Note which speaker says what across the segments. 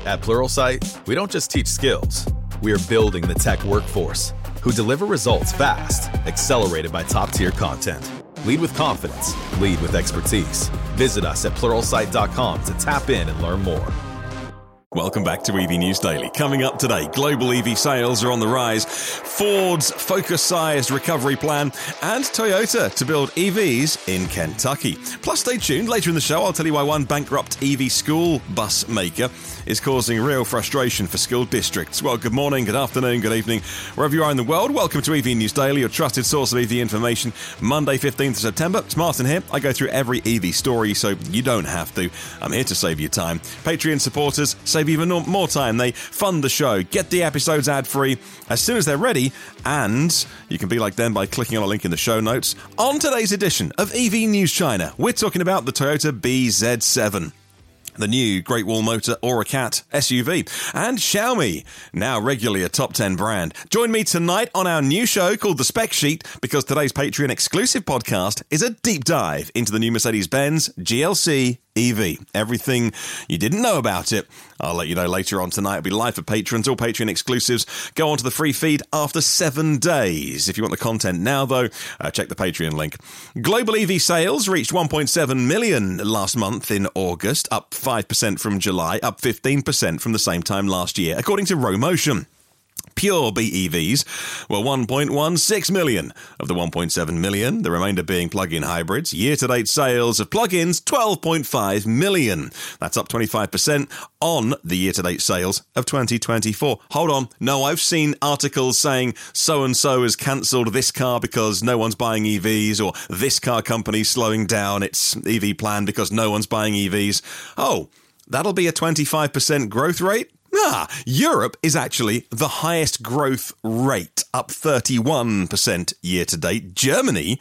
Speaker 1: At Pluralsight, we don't just teach skills. We are building the tech workforce who deliver results fast, accelerated by top-tier content. Lead with confidence. Lead with expertise. Visit us at Pluralsight.com to tap in and learn more.
Speaker 2: Welcome back to EV News Daily. Coming up today, global EV sales are on the rise, Ford's Focus-sized recovery plan, and Toyota to build EVs in Kentucky. Plus, stay tuned. Later in the show, I'll tell you why one bankrupt EV school bus maker is causing real frustration for school districts. Well, good morning, good afternoon, good evening, wherever you are in the world. Welcome to EV News Daily, your trusted source of EV information. Monday, 15th of September. It's Martin here. I go through every EV story, so you don't have to. I'm here to save you time. Patreon supporters save even more time. They fund the show, get the episodes ad-free as soon as they're ready, and you can be like them by clicking on a link in the show notes. On today's edition of EV News China, we're talking about the Toyota BZ7, the new Great Wall Motor Aura-Cat SUV, and Xiaomi, now regularly a top 10 brand. Join me tonight on our new show called The Spec Sheet, because today's Patreon exclusive podcast is a deep dive into the new Mercedes-Benz GLC EV. Everything you didn't know about it, I'll let you know later on tonight. It'll be live for patrons. All Patreon exclusives go onto the free feed after 7 days. If you want the content now, though, check the Patreon link. Global EV sales reached 1.7 million last month in August, up 5% from July, up 15% from the same time last year, according to Romotion. Pure BEVs were 1.16 million of the 1.7 million, the remainder being plug-in hybrids. Year-to-date sales of plug-ins, 12.5 million. That's up 25% on the year-to-date sales of 2024. Hold on. No, I've seen articles saying so-and-so has cancelled this car because no one's buying EVs, or this car company's slowing down its EV plan because no one's buying EVs. Oh, that'll be a 25% growth rate? Europe is actually the highest growth rate, up 31% year-to-date. Germany,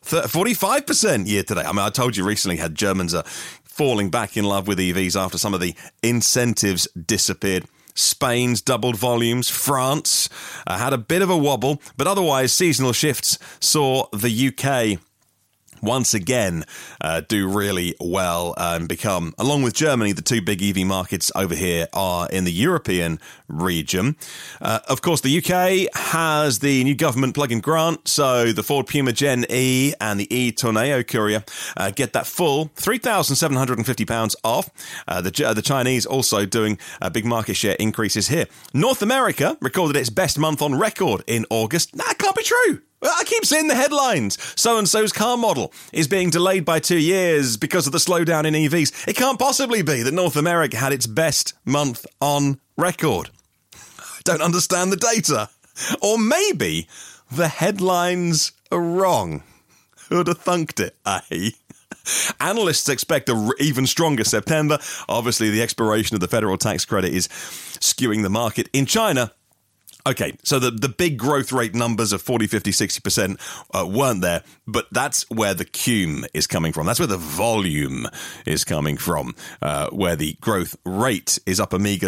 Speaker 2: 45% year-to-date. I mean, I told you recently how Germans are falling back in love with EVs after some of the incentives disappeared. Spain's doubled volumes. France had a bit of a wobble, but otherwise seasonal shifts saw the UK once again do really well and become, along with Germany, the two big EV markets over here are in the European region. Of course, the UK has the new government plug-in grant, so the Ford Puma Gen E and the e-Tornado Courier get that full £3,750 off. The Chinese also doing big market share increases here. North America recorded its best month on record in August. That can't be true. I keep seeing the headlines. So-and-so's car model is being delayed by 2 years because of the slowdown in EVs. It can't possibly be that North America had its best month on record. I don't understand the data. Or maybe the headlines are wrong. Who'd have thunked it, eh? Analysts expect an even stronger September. Obviously, the expiration of the federal tax credit is skewing the market. In China, okay, so the big growth rate numbers of 40, 50, 60% weren't there, but that's where the cum is coming from. That's where the volume is coming from, where the growth rate is up a meager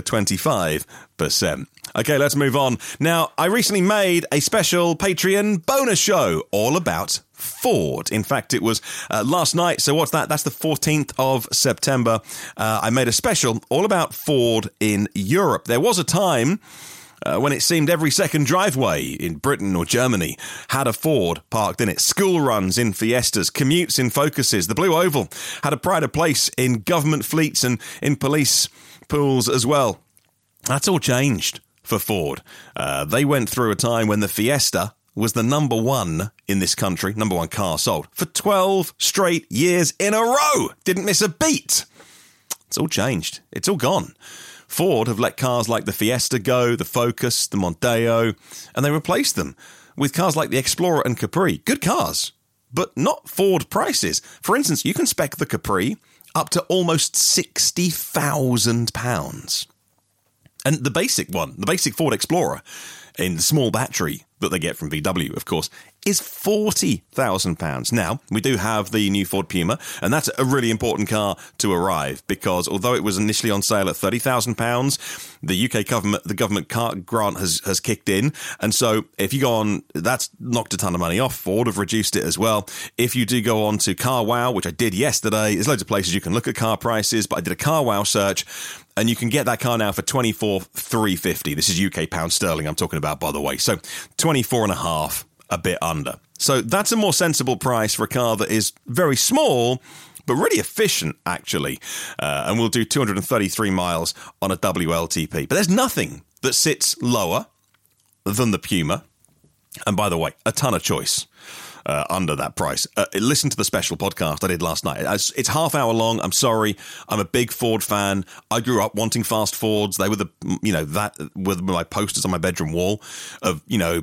Speaker 2: 25%. Okay, let's move on. Now, I recently made a special Patreon bonus show all about Ford. In fact, it was last night. So what's that? That's the 14th of September. I made a special all about Ford in Europe. There was a time when it seemed every second driveway in Britain or Germany had a Ford parked in it. School runs in Fiestas, commutes in Focuses. The Blue Oval had a pride of place in government fleets and in police pools as well. That's all changed for Ford. They went through a time when the Fiesta was the number one in this country, number one car sold, for 12 straight years in a row. Didn't miss a beat. It's all changed. It's all gone. Ford have let cars like the Fiesta go, the Focus, the Mondeo, and they replaced them with cars like the Explorer and Capri. Good cars, but not Ford prices. For instance, you can spec the Capri up to almost £60,000. And the basic one, the basic Ford Explorer, in the small battery that they get from VW, of course, is £40,000. Now, we do have the new Ford Puma, and that's a really important car to arrive because although it was initially on sale at £30,000, the UK government car grant has kicked in. And so if you go on, that's knocked a ton of money off. Ford have reduced it as well. If you do go on to CarWow, which I did yesterday, there's loads of places you can look at car prices, but I did a CarWow search, and you can get that car now for $24,350. This is UK pound sterling I'm talking about, by the way. So 24.5. a bit under. So that's a more sensible price for a car that is very small, but really efficient, actually. And we'll do 233 miles on a WLTP. But there's nothing that sits lower than the Puma. And by the way, a ton of choice under that price. Listen to the special podcast I did last night. It's half hour long. I'm sorry. I'm a big Ford fan. I grew up wanting fast Fords. They were that were my posters on my bedroom wall of,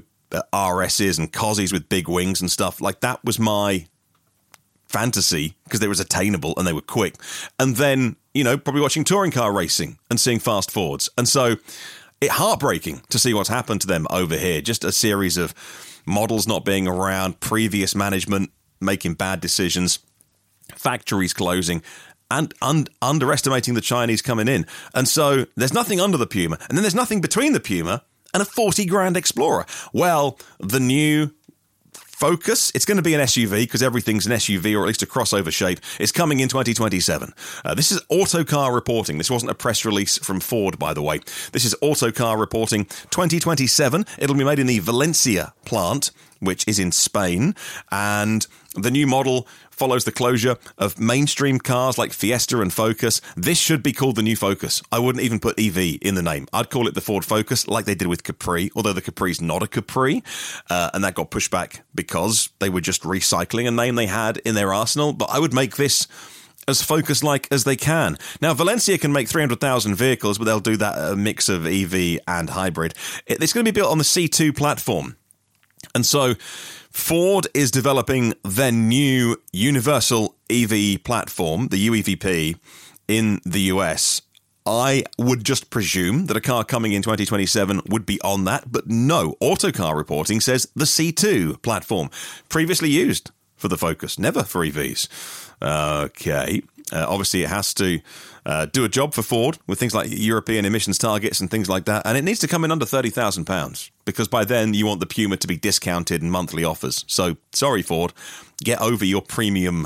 Speaker 2: RSs and Cozzies with big wings and stuff. Like, that was my fantasy because they was attainable and they were quick. And then, probably watching touring car racing and seeing fast Fords. And so it's heartbreaking to see what's happened to them over here. Just a series of models not being around, previous management making bad decisions, factories closing, and underestimating the Chinese coming in. And so there's nothing under the Puma. And then there's nothing between the Puma and a 40 grand Explorer. Well, the new Focus, it's going to be an SUV because everything's an SUV or at least a crossover shape. It's coming in 2027. This is Autocar reporting. This wasn't a press release from Ford, by the way. This is Autocar reporting 2027. It'll be made in the Valencia plant, which is in Spain. And the new model follows the closure of mainstream cars like Fiesta and Focus. This should be called the new Focus. I wouldn't even put EV in the name. I'd call it the Ford Focus, like they did with Capri, although the Capri's not a Capri. And that got pushed back because they were just recycling a name they had in their arsenal. But I would make this as Focus-like as they can. Now, Valencia can make 300,000 vehicles, but they'll do that a mix of EV and hybrid. It's going to be built on the C2 platform. And so Ford is developing their new universal EV platform, the UEVP, in the US. I would just presume that a car coming in 2027 would be on that, but no. Autocar reporting says the C2 platform, previously used for the Focus, never for EVs. Okay. Obviously, it has to do a job for Ford with things like European emissions targets and things like that. And it needs to come in under £30,000 because by then you want the Puma to be discounted in monthly offers. So, sorry, Ford, get over your premium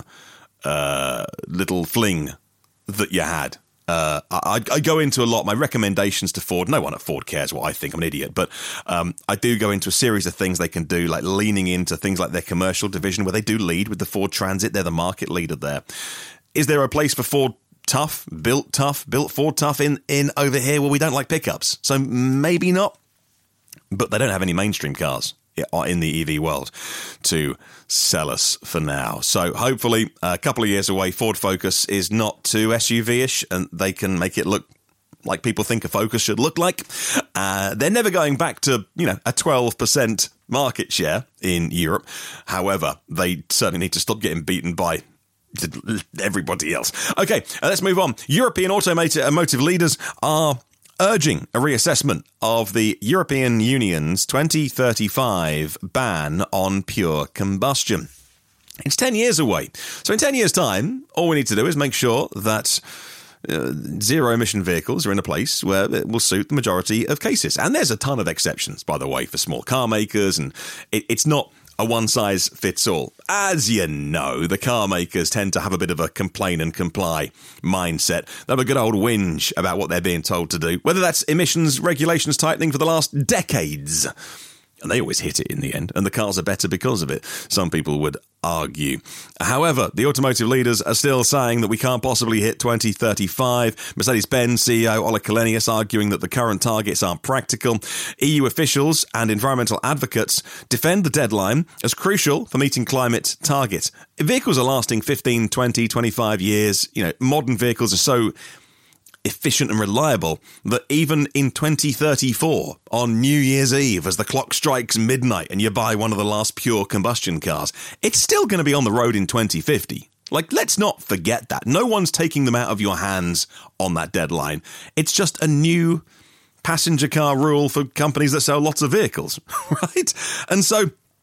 Speaker 2: little fling that you had. I go into a lot, my recommendations to Ford. No one at Ford cares what I think. I'm an idiot. But I do go into a series of things they can do, like leaning into things like their commercial division where they do lead with the Ford Transit. They're the market leader there. Is there a place for Ford built Ford Tough in over here? Well, we don't like pickups. So maybe not. But they don't have any mainstream cars in the EV world to sell us for now. So hopefully a couple of years away, Ford Focus is not too SUV-ish and they can make it look like people think a Focus should look like. They're never going back to, a 12% market share in Europe. However, they certainly need to stop getting beaten by everybody else. Okay, let's move on. European automotive leaders are urging a reassessment of the European Union's 2035 ban on pure combustion. It's 10 years away. So in 10 years' time, all we need to do is make sure that zero-emission vehicles are in a place where it will suit the majority of cases. And there's a ton of exceptions, by the way, for small car makers, and it's not a one-size-fits-all. As you know, the car makers tend to have a bit of a complain and comply mindset. They have a good old whinge about what they're being told to do, whether that's emissions regulations tightening for the last decades. And they always hit it in the end, and the cars are better because of it, some people would argue. However, the automotive leaders are still saying that we can't possibly hit 2035. Mercedes-Benz CEO Ola Källenius arguing that the current targets aren't practical. EU officials and environmental advocates defend the deadline as crucial for meeting climate targets. Vehicles are lasting 15, 20, 25 years. Modern vehicles are so efficient and reliable that even in 2034, on New Year's Eve, as the clock strikes midnight and you buy one of the last pure combustion cars, it's still going to be on the road in 2050. Let's not forget that. No one's taking them out of your hands on that deadline. It's just a new passenger car rule for companies that sell lots of vehicles, right? And so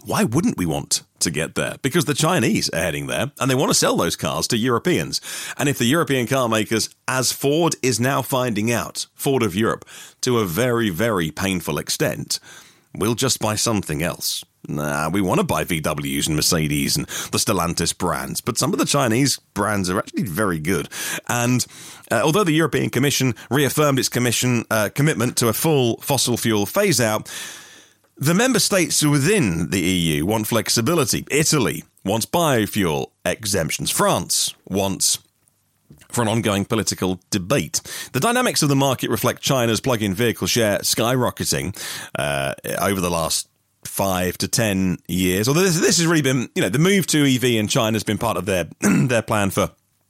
Speaker 2: Why wouldn't we want to get there? Because the Chinese are heading there and they want to sell those cars to Europeans. And if the European car makers, as Ford is now finding out, Ford of Europe, to a very, very painful extent, we'll just buy something else. Nah, we want to buy VWs and Mercedes and the Stellantis brands, but some of the Chinese brands are actually very good. And although the European Commission reaffirmed its commitment to a full fossil fuel phase-out, the member states within the EU want flexibility. Italy wants biofuel exemptions. France wants for an ongoing political debate. The dynamics of the market reflect China's plug-in vehicle share skyrocketing over the last 5 to 10 years. Although this has really been, the move to EV in China has been part of their their plan for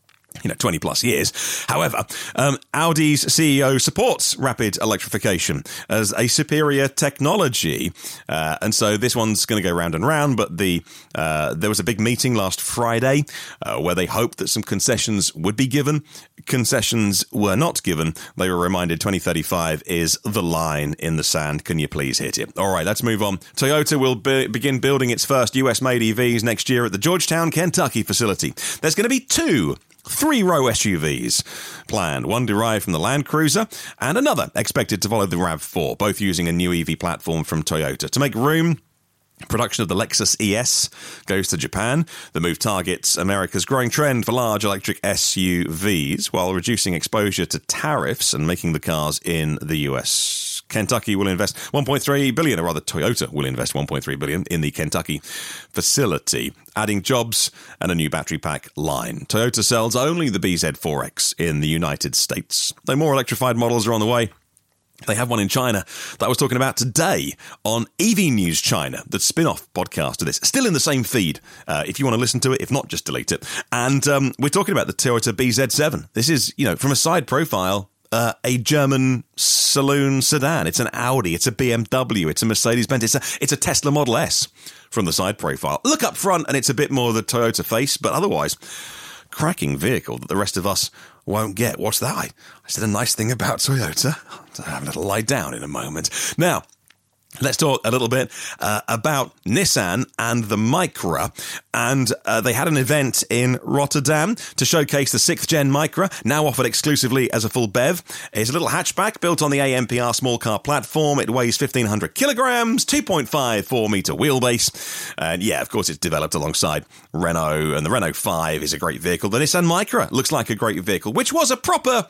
Speaker 2: 20 plus years. However, Audi's CEO supports rapid electrification as a superior technology. And so this one's going to go round and round. But there was a big meeting last Friday where they hoped that some concessions would be given. Concessions were not given. They were reminded 2035 is the line in the sand. Can you please hit it? All right, let's move on. Toyota will begin building its first US-made EVs next year at the Georgetown, Kentucky facility. There's going to be 2 3-row SUVs planned, one derived from the Land Cruiser and another expected to follow the RAV4, both using a new EV platform from Toyota. To make room, production of the Lexus ES goes to Japan. The move targets America's growing trend for large electric SUVs while reducing exposure to tariffs and making the cars in the US. Kentucky will invest $1.3 billion, or rather Toyota will invest $1.3 billion in the Kentucky facility, adding jobs and a new battery pack line. Toyota sells only the BZ4X in the United States. Though more electrified models are on the way, they have one in China that I was talking about today on EV News China, the spin-off podcast of this. Still in the same feed, if you want to listen to it. If not, just delete it. And we're talking about the Toyota BZ7. This is, from a side profile, a German saloon sedan. It's an Audi. It's a BMW. It's a Mercedes-Benz. It's a Tesla Model S from the side profile. Look up front and it's a bit more the Toyota face, but otherwise, cracking vehicle that the rest of us won't get. What's that? I said a nice thing about Toyota. I'll have a little lie down in a moment. Now, let's talk a little bit about Nissan and the Micra. And they had an event in Rotterdam to showcase the 6th Gen Micra, now offered exclusively as a full BEV. It's a little hatchback built on the AMPR small car platform. It weighs 1,500 kilograms, 2.54 metre wheelbase. And yeah, of course, it's developed alongside Renault. And the Renault 5 is a great vehicle. The Nissan Micra looks like a great vehicle, which was a proper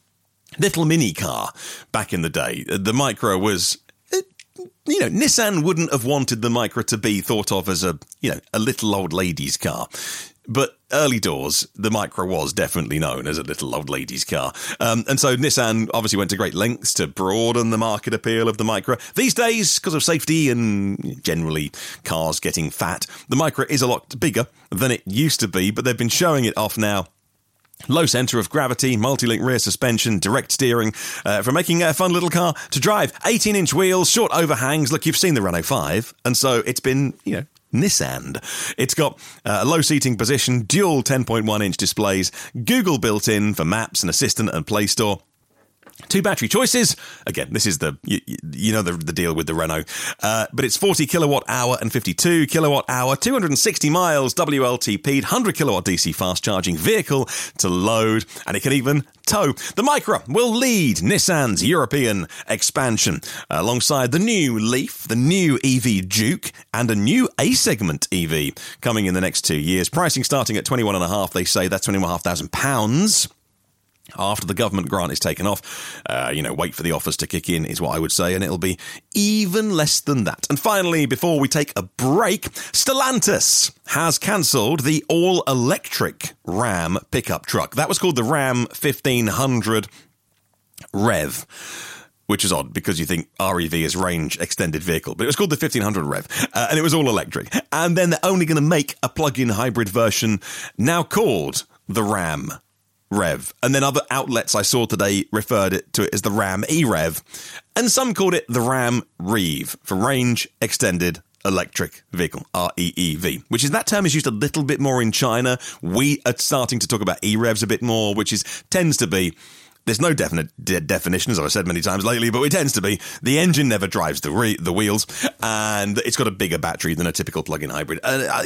Speaker 2: little mini car back in the day. The Micra was... Nissan wouldn't have wanted the Micra to be thought of as a little old lady's car. But early doors, the Micra was definitely known as a little old lady's car. And so Nissan obviously went to great lengths to broaden the market appeal of the Micra. These days, because of safety and generally cars getting fat, the Micra is a lot bigger than it used to be, but they've been showing it off now. Low centre of gravity, multi-link rear suspension, direct steering, for making a fun little car to drive. 18-inch wheels, short overhangs. Look, you've seen the Renault 5, and so it's been, Nissan. It's got a low seating position, dual 10.1-inch displays, Google built in for Maps and Assistant and Play Store. 2 battery choices. Again, this is the deal with the Renault. But it's 40 kilowatt hour and 52 kilowatt hour, 260 miles WLTP, 100 kilowatt DC fast charging vehicle to load, and it can even tow. The Micra will lead Nissan's European expansion alongside the new Leaf, the new EV Juke, and a new A-segment EV coming in the next 2 years. Pricing starting at 21.5, they say that's £21,500. After the government grant is taken off, wait for the offers to kick in is what I would say, and it'll be even less than that. And finally, before we take a break, Stellantis has cancelled the all-electric Ram pickup truck. That was called the Ram 1500 Rev, which is odd because you think REV is range extended vehicle, but it was called the 1500 Rev, and it was all electric. And then they're only going to make a plug-in hybrid version now called the Ram Rev. And then other outlets I saw today referred to it as the Ram E-Rev. And some called it the Ram Rev for range extended electric vehicle, REEV, which is that term is used a little bit more in China. We are starting to talk about E-Revs a bit more, which tends to be There's no definite definition, as I've said many times lately, but it tends to be the engine never drives the wheels, and it's got a bigger battery than a typical plug-in hybrid.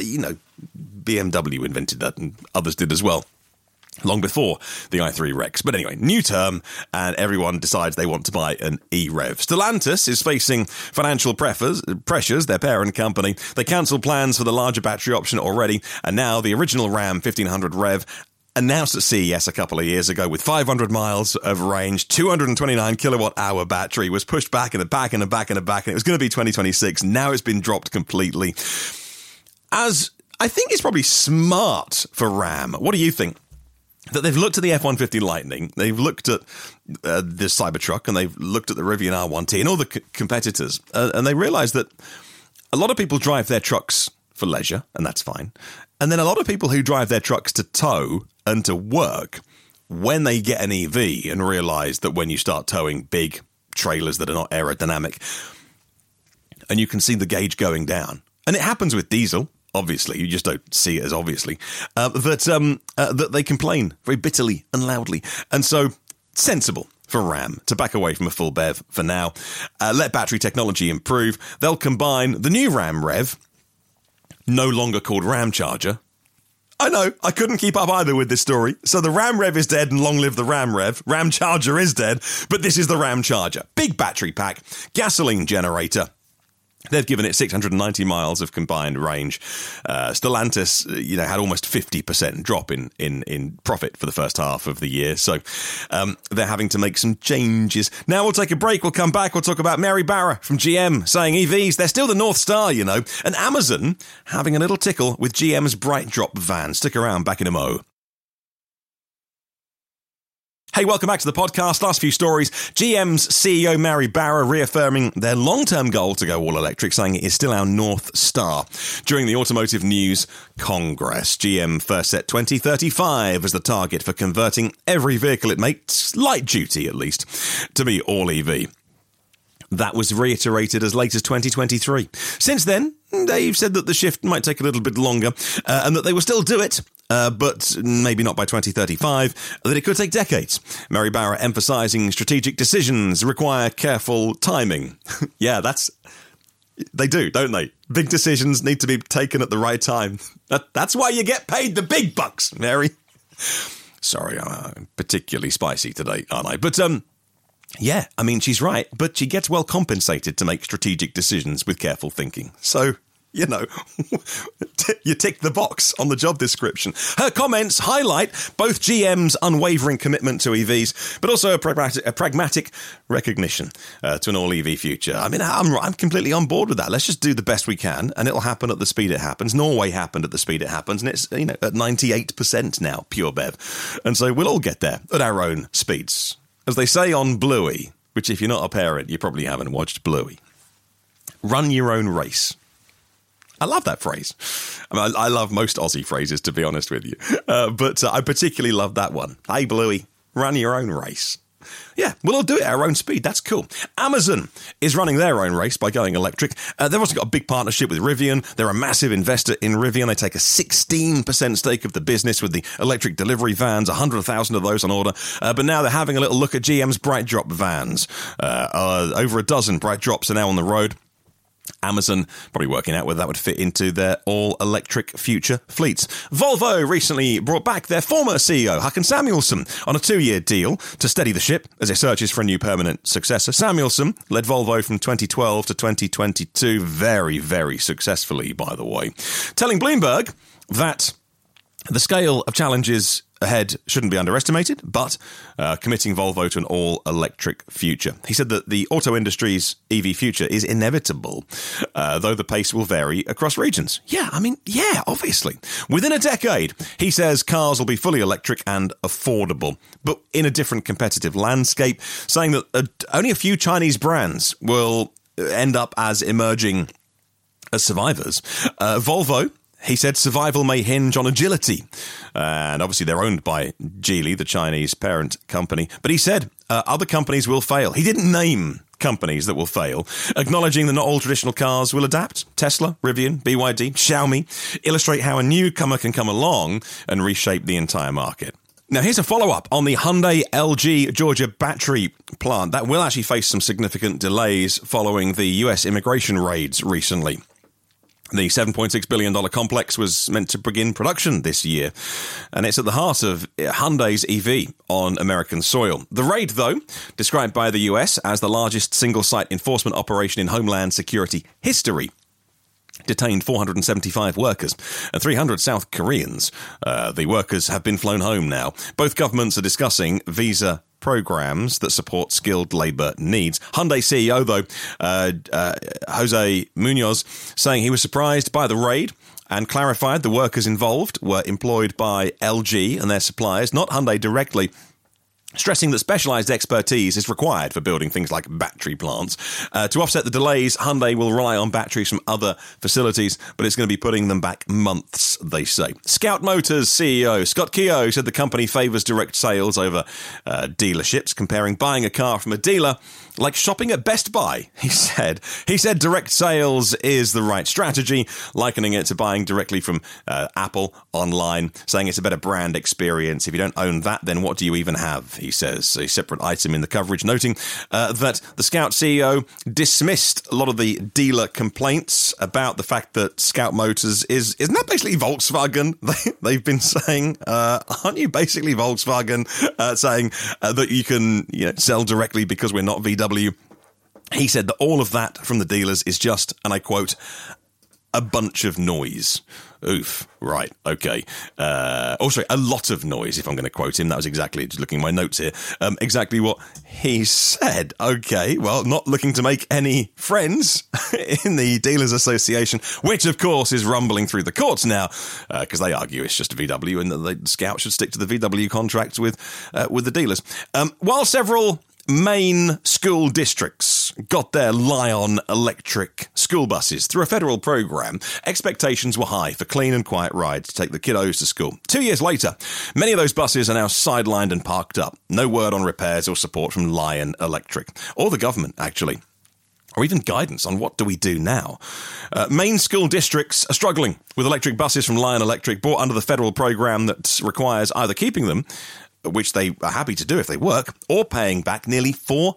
Speaker 2: BMW invented that, and others did as well, long before the i3 Rex. But anyway, new term, and everyone decides they want to buy an e-Rev. Stellantis is facing financial pressures, their parent company. They cancelled plans for the larger battery option already, and now the original Ram 1500 Rev, announced at CES a couple of years ago with 500 miles of range, 229 kilowatt-hour battery, was pushed back and back and back and back, and it was going to be 2026. Now it's been dropped completely. As I think it's probably smart for Ram. What do you think? That they've looked at the F-150 Lightning, they've looked at the Cybertruck, and they've looked at the Rivian R1T and all the competitors, and they realise that a lot of people drive their trucks for leisure, and that's fine. And then a lot of people who drive their trucks to tow and to work, when they get an EV and realise that when you start towing big trailers that are not aerodynamic, and you can see the gauge going down, and it happens with diesel, obviously, you just don't see it as obviously, that they complain very bitterly and loudly. And so, sensible for Ram to back away from a full BEV for now. Let battery technology improve. They'll combine the new Ram Rev, no longer called Ram Charger. I know, I couldn't keep up either with this story. So the Ram Rev is dead and long live the Ram Rev. Ram Charger is dead, but this is the Ram Charger. Big battery pack, gasoline generator. They've given it 690 miles of combined range. Stellantis, had almost 50% drop in profit for the first half of the year. So they're having to make some changes. Now we'll take a break. We'll come back. We'll talk about Mary Barra from GM saying EVs, they're still the North Star, And Amazon having a little tickle with GM's BrightDrop van. Stick around, back in a mo. Hey, welcome back to the podcast. Last few stories. GM's CEO Mary Barra reaffirming their long-term goal to go all-electric, saying it is still our North Star. During the Automotive News Congress, GM first set 2035 as the target for converting every vehicle it makes, light duty at least, to be all EV. That was reiterated as late as 2023. Since then, they've said that the shift might take a little bit longer and that they will still do it, but maybe not by 2035, that it could take decades. Mary Barra emphasising strategic decisions require careful timing. Yeah, they do, don't they? Big decisions need to be taken at the right time. That's why you get paid the big bucks, Mary. Sorry, I'm particularly spicy today, aren't I? But, yeah, I mean, she's right, but she gets well compensated to make strategic decisions with careful thinking. So, you tick the box on the job description. Her comments highlight both GM's unwavering commitment to EVs, but also a pragmatic recognition to an all-EV future. I mean, I'm completely on board with that. Let's just do the best we can, and it'll happen at the speed it happens. Norway happened at the speed it happens, and it's, at 98% now, pure BEV. And so we'll all get there at our own speeds. As they say on Bluey, which if you're not a parent, you probably haven't watched Bluey, run your own race. I love that phrase. I mean, I love most Aussie phrases, to be honest with you. But I particularly love that one. Hey, Bluey, run your own race. Yeah, we'll all do it at our own speed. That's cool. Amazon is running their own race by going electric. They've also got a big partnership with Rivian. They're a massive investor in Rivian. They take a 16% stake of the business with the electric delivery vans, 100,000 of those on order. But now they're having a little look at GM's BrightDrop vans. Over a dozen BrightDrops are now on the road. Amazon probably working out whether that would fit into their all-electric future fleets. Volvo recently brought back their former CEO, Håkan Samuelsson, on a 2-year deal to steady the ship as it searches for a new permanent successor. Samuelsson led Volvo from 2012 to 2022 very, very successfully, by the way, telling Bloomberg that the scale of challenges ahead shouldn't be underestimated, but committing Volvo to an all-electric future. He said that the auto industry's EV future is inevitable, though the pace will vary across regions. Yeah, obviously. Within a decade, he says cars will be fully electric and affordable, but in a different competitive landscape, saying that only a few Chinese brands will end up as emerging as survivors. Volvo, he said survival may hinge on agility. And obviously they're owned by Geely, the Chinese parent company. But he said other companies will fail. He didn't name companies that will fail, acknowledging that not all traditional cars will adapt. Tesla, Rivian, BYD, Xiaomi illustrate how a newcomer can come along and reshape the entire market. Now, here's a follow-up on the Hyundai LG Georgia battery plant. That will actually face some significant delays following the US immigration raids recently. The $7.6 billion complex was meant to begin production this year, and it's at the heart of Hyundai's EV on American soil. The raid, though, described by the US as the largest single-site enforcement operation in Homeland Security history, detained 475 workers and 300 South Koreans. The workers have been flown home now. Both governments are discussing visa programs that support skilled labour needs. Hyundai CEO, though, Jose Munoz, saying he was surprised by the raid and clarified the workers involved were employed by LG and their suppliers, not Hyundai directly, stressing that specialised expertise is required for building things like battery plants. To offset the delays, Hyundai will rely on batteries from other facilities, but it's going to be putting them back months, they say. Scout Motors CEO Scott Keogh said the company favours direct sales over dealerships, comparing buying a car from a dealer like shopping at Best Buy, he said. He said direct sales is the right strategy, likening it to buying directly from Apple online, saying it's a better brand experience. If you don't own that, then what do you even have, he says. A separate item in the coverage noting that the Scout CEO dismissed a lot of the dealer complaints about the fact that Scout Motors isn't that basically Volkswagen? They've been saying, aren't you basically Volkswagen, saying that you can sell directly because we're not VW? He said that all of that from the dealers is just, and I quote, a bunch of noise. Oof, right, okay. Also, a lot of noise, if I'm going to quote him. That was exactly, just looking at my notes here, exactly what he said. Okay, well, not looking to make any friends in the Dealers Association, which, of course, is rumbling through the courts now, because they argue it's just a VW and that the Scout should stick to the VW contracts with the dealers. While several Maine school districts got their Lion electric school buses through a federal program, expectations were high for clean and quiet rides to take the kiddos to school. 2 years later, many of those buses are now sidelined and parked up. No word on repairs or support from Lion Electric, or the government, actually, or even guidance on what do we do now. Maine school districts are struggling with electric buses from Lion Electric brought under the federal program that requires either keeping them, which they are happy to do if they work, or paying back nearly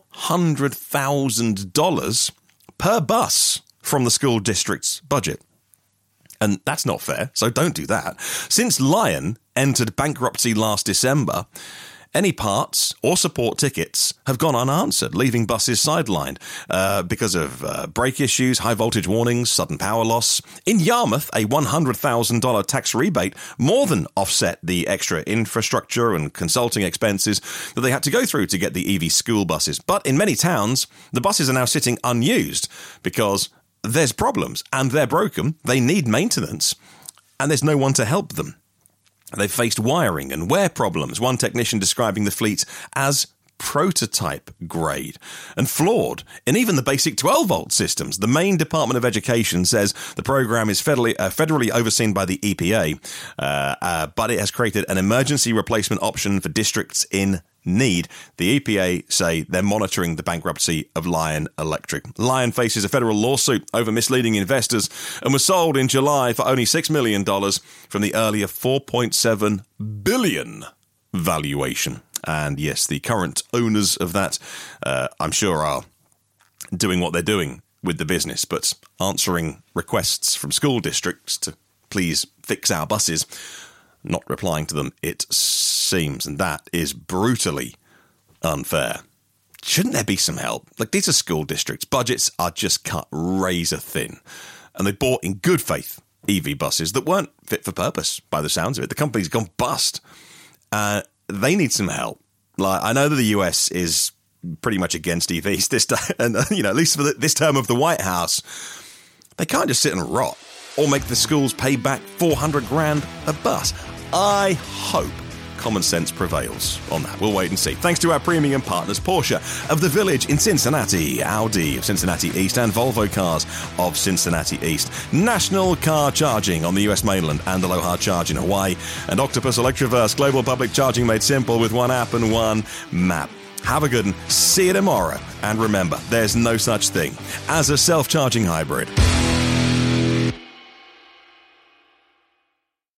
Speaker 2: $400,000 per bus from the school district's budget. And that's not fair, so don't do that. Since Lion entered bankruptcy last December, any parts or support tickets have gone unanswered, leaving buses sidelined because of brake issues, high voltage warnings, sudden power loss. In Yarmouth, a $100,000 tax rebate more than offset the extra infrastructure and consulting expenses that they had to go through to get the EV school buses. But in many towns, the buses are now sitting unused because there's problems and they're broken, they need maintenance, and there's no one to help them. They've faced wiring and wear problems, one technician describing the fleet as prototype grade and flawed in even the basic 12-volt systems. The Maine Department of Education says the program is federally overseen by the EPA, but it has created an emergency replacement option for districts in need. The EPA say they're monitoring the bankruptcy of Lion Electric. Lion faces a federal lawsuit over misleading investors and was sold in July for only $6 million from the earlier $4.7 billion valuation. And yes, the current owners of that, I'm sure, are doing what they're doing with the business, but answering requests from school districts to please fix our buses, not replying to them, it seems, and that is brutally unfair. Shouldn't there be some help? Like, these are school districts. Budgets are just cut razor thin, and they bought in good faith EV buses that weren't fit for purpose by the sounds of it. The company's gone bust. They need some help. Like, I know that the US is pretty much against EVs this time, and at least for this term of the White House, they can't just sit and rot or make the schools pay back $400,000 a bus. I hope common sense prevails on that. We'll wait and see. Thanks to our premium partners, Porsche of the Village in Cincinnati, Audi of Cincinnati East, and Volvo Cars of Cincinnati East. National Car Charging on the US mainland and Aloha Charge in Hawaii. And Octopus Electroverse, global public charging made simple with one app and one map. Have a good one. See you tomorrow. And remember, there's no such thing as a self-charging hybrid.